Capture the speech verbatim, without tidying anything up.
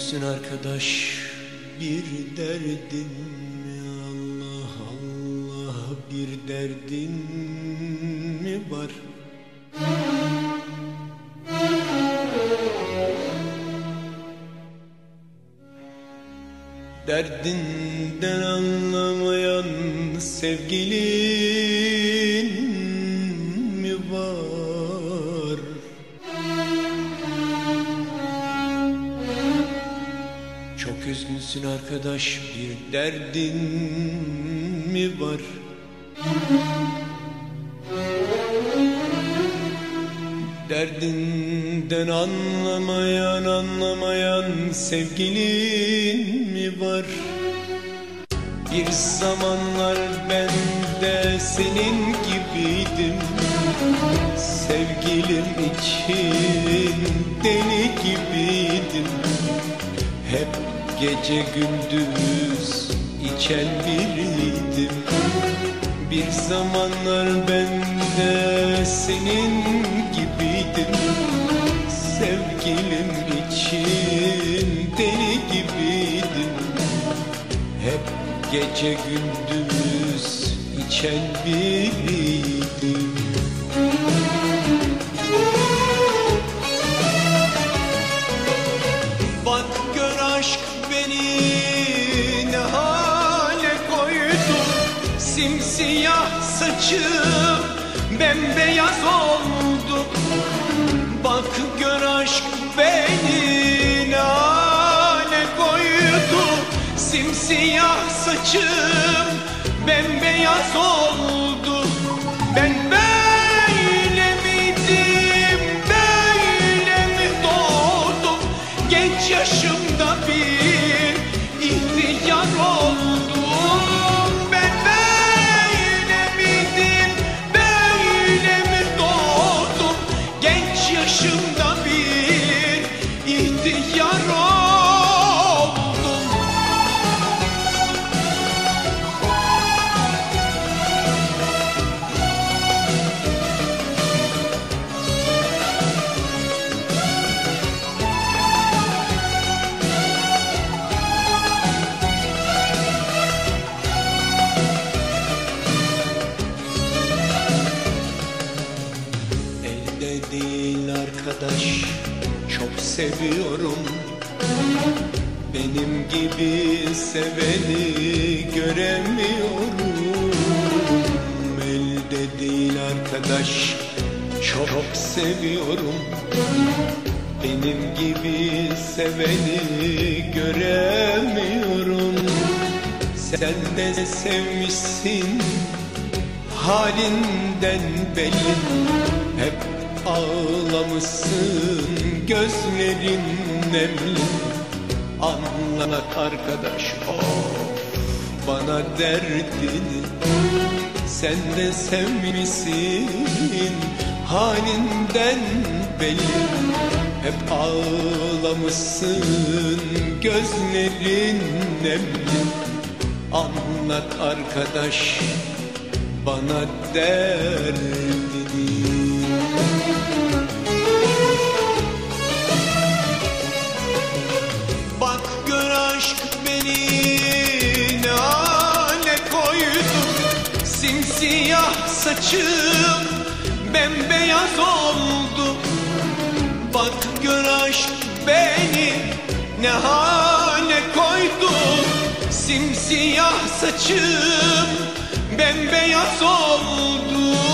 üzgünsün arkadaş, bir derdin mi? Allah Allah, bir derdin mi var? Derdinden anlamayan sevgilin mi var? Çok üzgünsün arkadaş, bir derdin mi var? Derdinden anlamayan, anlamayan sevgilin mi var? Bir zamanlar ben de senin gibiydim, sevgilim için deli gibiydim. Hep gece gündüz içen biriydim. Bir zamanlar ben de senin gibiydim, sevgilim için deli gibiydim. Hep gece gündüz içen biriydim. Bak gör aşk beni ne hale koydu, simsiyah saçım bembeyaz oldu. Bak gör aşk beni ne hale koydu, simsiyah saçım bembeyaz oldu. Ben böyle miydim, böyle mi doğdum? Genç yaşımda bir ihtiyar oldum. Ben böyle miydim, böyle mi doğdum? Genç yaşımda bir ihtiyar oldum. Değil arkadaş, çok seviyorum. Benim gibi seveni göremiyorum. Elde değil arkadaş, çok seviyorum. Benim gibi seveni göremiyorum. Sen de sevmişsin, halinden belli. Hep ağlamışsın, gözlerin nemli. Anlat arkadaş, of bana derdini. Sen de sevmişsin, halinden belli. Hep ağlamışsın, gözlerin nemli. Anlat arkadaş, bana derdini. Bak gör aşk beni ne hale koydu, simsiyah saçım bembeyaz oldu. Bak gör aşk beni ne hale koydu, simsiyah saçım bembeyaz oldu.